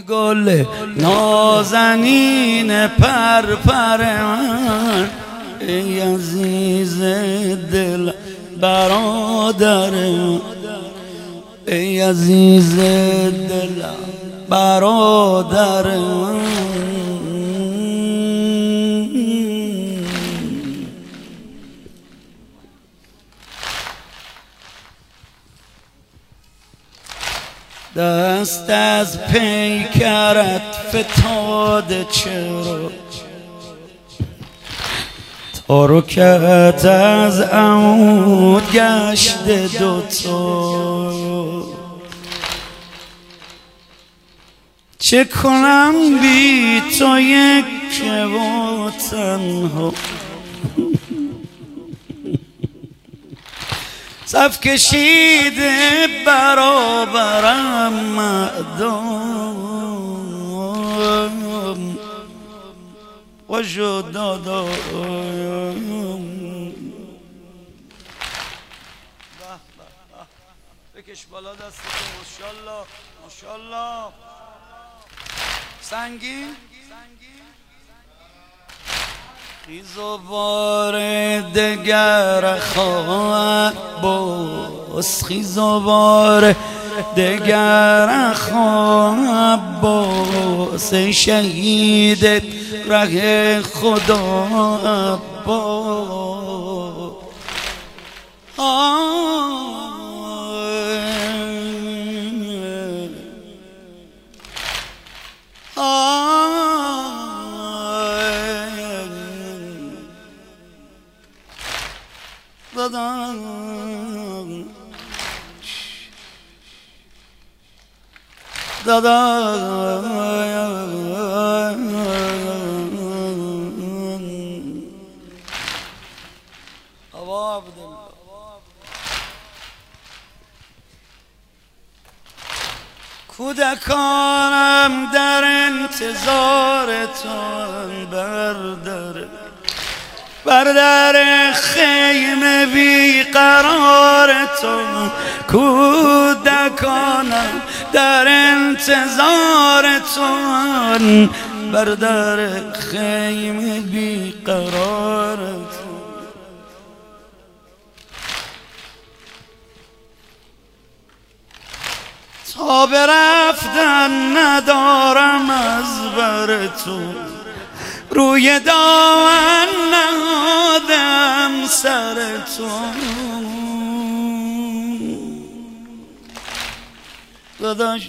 گل نازنین پر من، ای عزیز دل برادر من، ای عزیز دل برادر من. دست از پیکرت فتاده چرا، تارکت از عمود گشته دوتا. چه کنم بی تو یک و تنها، صف کشیده برابرم مردم وجو دادم. بکش بالا دستتو، ماشاءالله ماشاءالله. سنگین خیز و بار دگر خواهد باز، خیز و بار دگر خواهد باز، ای شهید ره خدا باز. کودکانم در انتظارتان بر در خیمه بیقرارتان. کودکانم در انتظارتان بر در خیمه بیقرارتان. تا برفتن ندارم از بر تو، روی دامن نهادم سر تو. داداش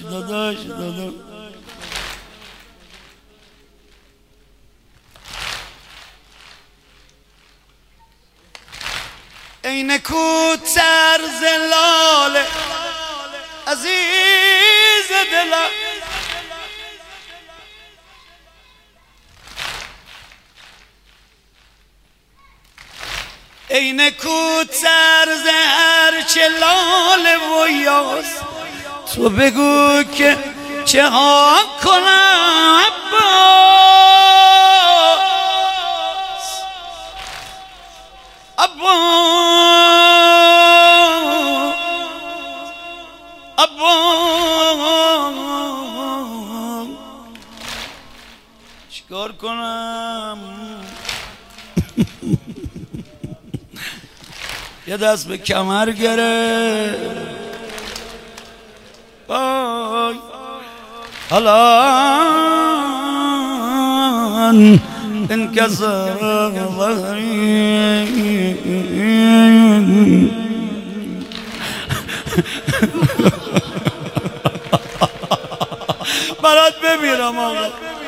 ای نکوتر ز لاله عزیز دلم، ای نکوتر ز هرچه لاله و یاس. تو بگو که چه ها کنم چیکار کنم؟ یه دست به کمر گرفت، حالا انکسر ظهری. برات بمیرم آقا.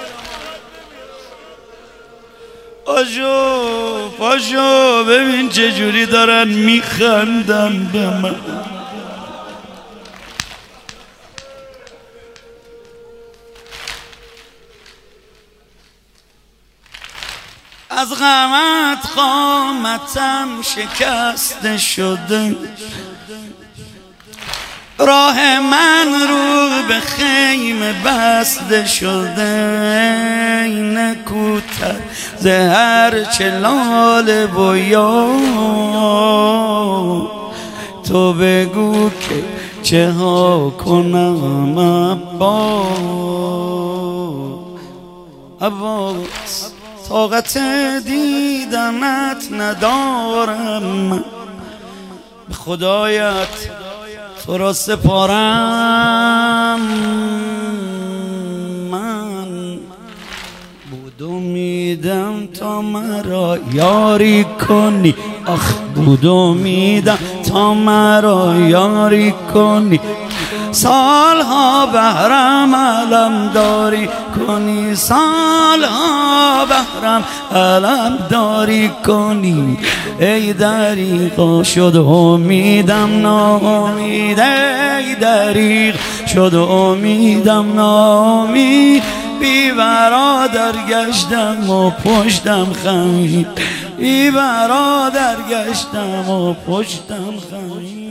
پاشو ببین چجوری دارن میخندن به من. از غمت قامتم شکسته شده، راه من رو به خیمه بسته شده. ای نکوتر ز هرچه لاله و یار، تو بگو که چه ها کنم عباس. عباس طاقت دیدنت ندارم، به خدایت تو را سپارم. من بود امیدم تا مرا یاری کنی، آخ بود امیدم تا مرا یاری کنی. سالها بهرم علم داری کنی، سالها بهرم علم داری کنی. ای دریغا شد امیدم ناامید، ای دریغ شد امیدم ناامید. بی برادر گشتم و پشتم خمید، بی برادر گشتم و پشتم خمید.